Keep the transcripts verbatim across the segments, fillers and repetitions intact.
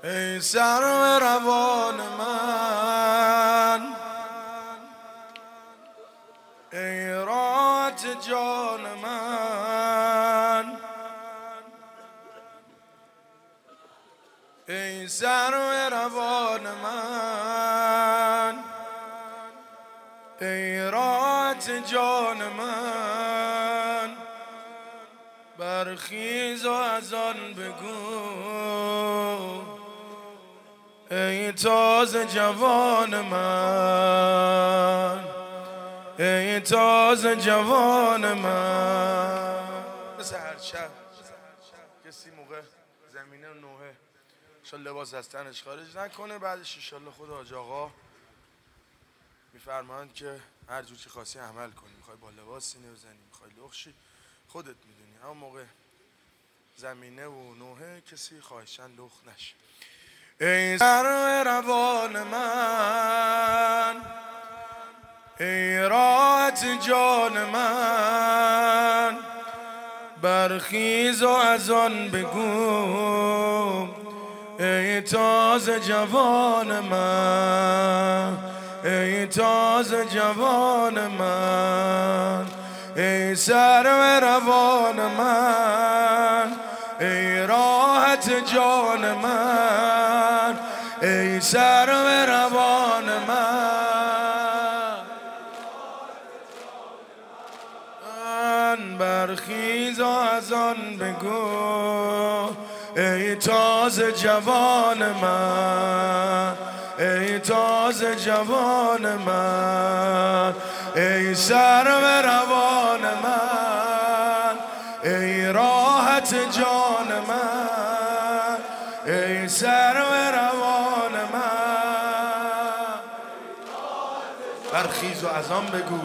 ای سرو روان من، ای راحت جان من، ای سرو روان من، ای راحت جان من، برخیز و از آن بگو ای تازه جوان من، ای تازه جوان من. مثل هر شب کسی موقع زمینه نوحه شاید لباس از تنش خارج نکنه، بعدش انشالله خود حاج آقا میفرمایند که هر جور که خاصی عمل کنی، میخوای با لباس سینه بزنی، میخوای لخشی، خودت میدونی. اما موقع زمینه و نوحه کسی خواهشن لخ نشه. ای سرو روان من، ای راحت جان من، برخیز و از آن بگو ای تازه جوان من، ای تازه جوان من، ای سرو روان من، ای راحت جان من، ای سرو روان من، برخیز و از آن بگو ای تازه جوان من، ای تازه جوان من، ای سرو روان من، ای راحت جان من، ای سرو روان من، برخیز و از آن بگو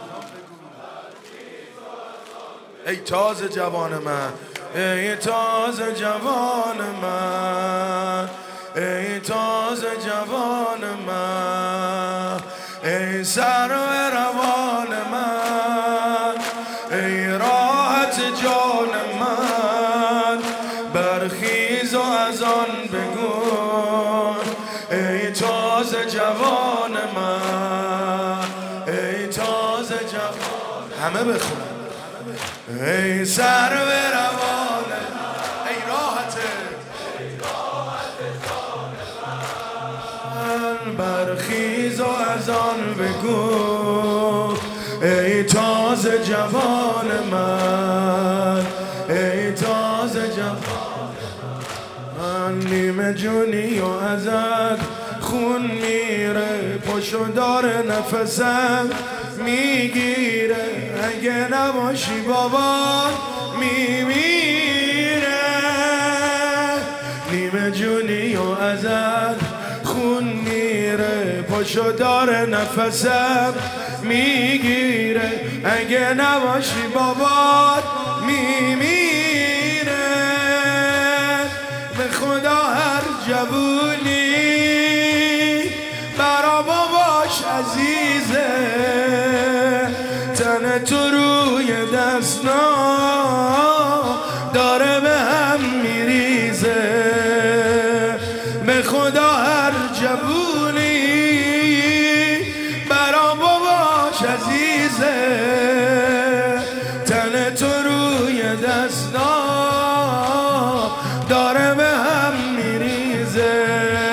ای تازه جوان من، ای تازه جوان من، ای تازه جوان من، ای سرو روان من، ای راحت جان من، برخیز و از آن بگو ای تازه جوان من، ای تازه جوان. همه بخونن ای سرو روان، ای راحت من، برخیز و از آن بگو ای تازه جوان من، ای تازه جوان من. نیمه جونی و ازت خون میره، پشو داره نفسم میگیره، اگه نباشی بابا میمیره. نیمه جونی و ازت خون میره، پشو داره نفسم میگیره، اگه نباشی بابا میمیره. به خدا هر جوونی برا باباش عزیزه، تن تو روی دستا داره به هم میریزه. به خدا هر جوونی برا باباش عزیزه، تن تو روی دستا داره به هم میریزه.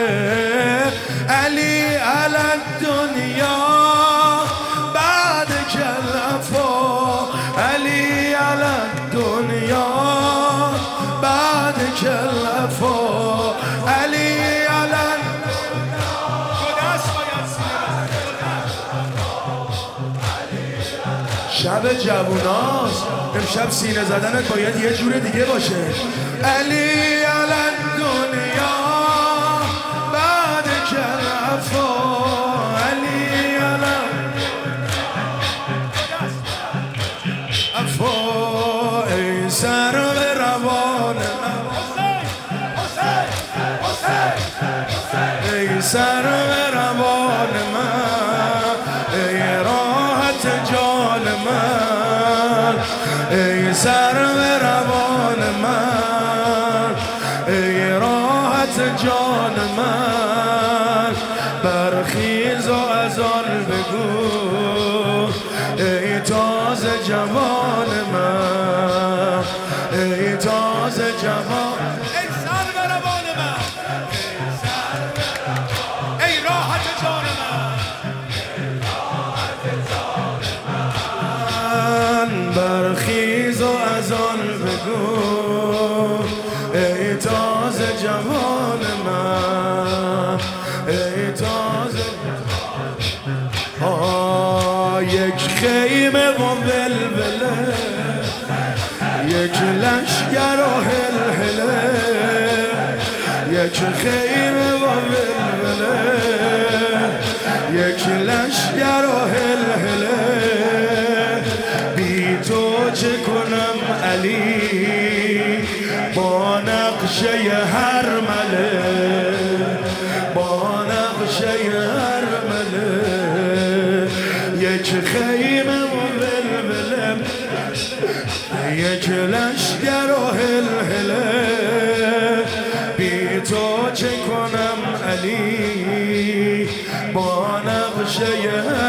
علی علی دنیا بعد کلفا، علی علی دنیا بعد کلفا، علی علی شب جووناست، امشب سینه زدنت باید یه جور دیگه باشه. علی علی دنیا بعد کلفا، علی علی افا، ای سرو روان من، ای سرو روان من، ای راحت جان من، ای سرو روان من، ای راحت راحت جان من، برخیز و از آن بگو ای تازه جوان من، ای تازه جوان، ای سر به روان من، ای راحت جان من، برخیز و از آن بگو ای تازه جوان من، ای تازه آه یک خیمه و ولوله، یک لشگر و هلهله، یک خیمه و ولوله، یک لشگر و هلهله، بی تو چه کنم علی با نقشه هرمله، با نقشه هرمله، یک خیمه و ولوله، یک لشگر و هلهله، بی تو چه کنم علی با نقشه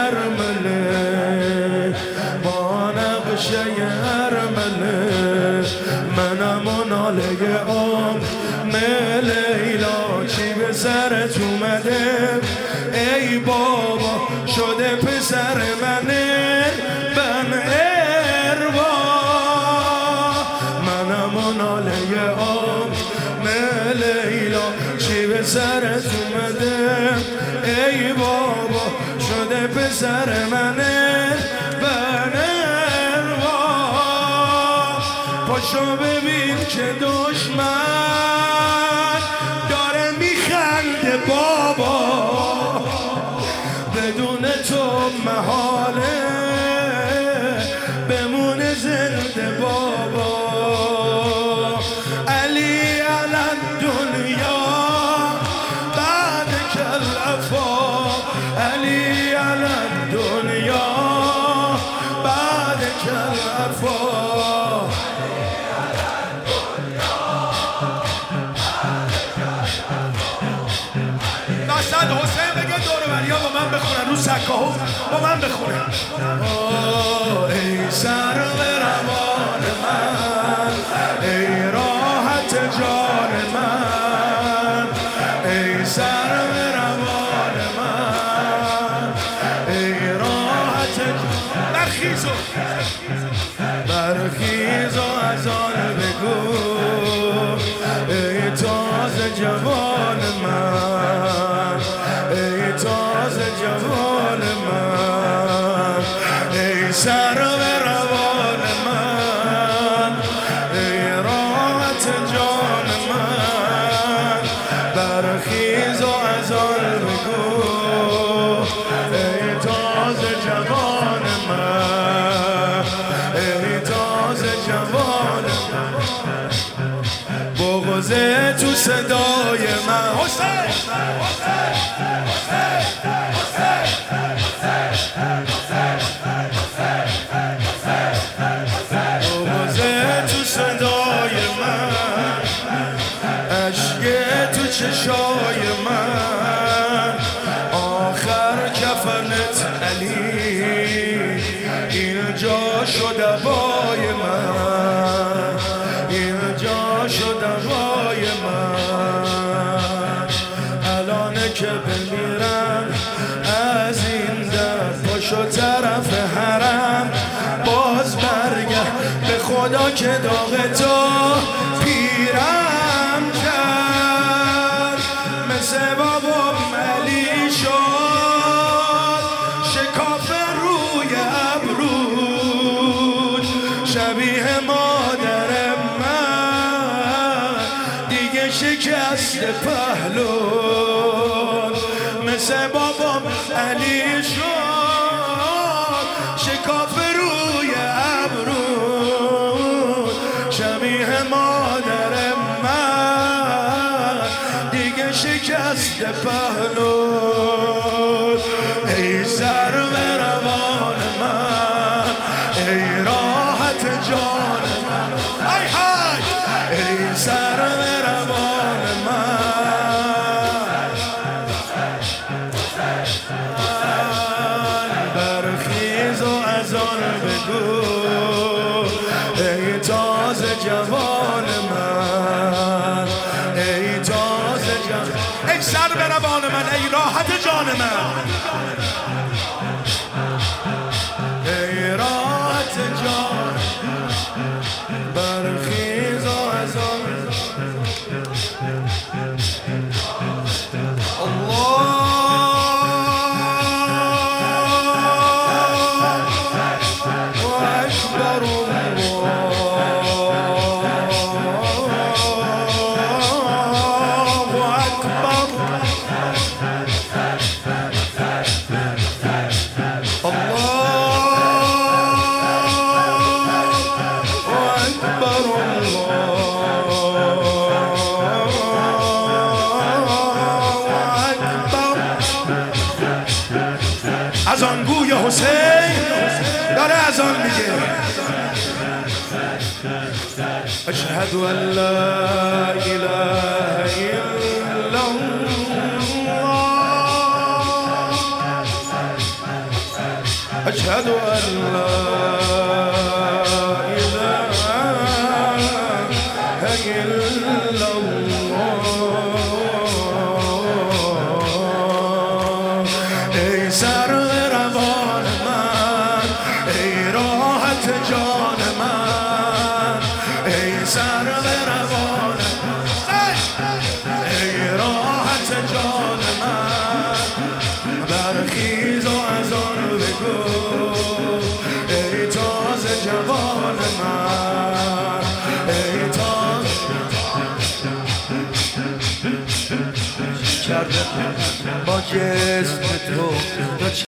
هرمله، با نقشه هرمله، منم و ناله آم لیلا چی به سرت اومده ای بابا شده پسر منه بن اروا، منم و ناله آم لیلا چی به سرت اومده ای بابا شده پسر منه بن اروا، پاشو ببین که دشمن داره میخنده بابا، بدون تو محاله بمونه زنده بابا، علی علی دنیا بعد کل افا، علی علی دنیا بعد کل افا، داشتن حسین بگه دوروریا با من بخونن رو سکه ها با من بخونن. ای سر به روان من، ای راحت جان من، ای سر به روان من، ای راحت جان، برخیز و برخیز و از آن بگو ای تازه جوان من، ای تازه جوان من، ای سر به روان من، ای راحت جان من، برخیز و از آن بگو ای تازه جوان من، ای تازه جوان من، بغضه تو صدای من، حسین بغضه تو صدای من، عشق تو چشای من، آخر کفنت علی اینجا شد بای من، اینجا شد بای من، الانه که بمیرم از این در پاشو طرف حرم، باز برگرد به خدا که داغ تو پیرم کرد، مثل بابام علی شد شکاف روی ابرود، شبیه مادر من دیگه شکست پهلون، مثل بابام علی شد شکاف روی ابرود، شبیه مادر من دیگه شکست پهلون، ای سر به روان من، ای راحت جان من، ای های ای سر به روان من، جان من، ای راحت جان برخیز و از آن از آن گوی حسین داره از آن میگه اشهد ان لا اله الا الله اشهد ان لا اله الا الله ای سر جان من، ای سر به روان ای راحت جان من برخیز و از آن بگو ای تازه جوان من، ای تازه کرده با جسم تو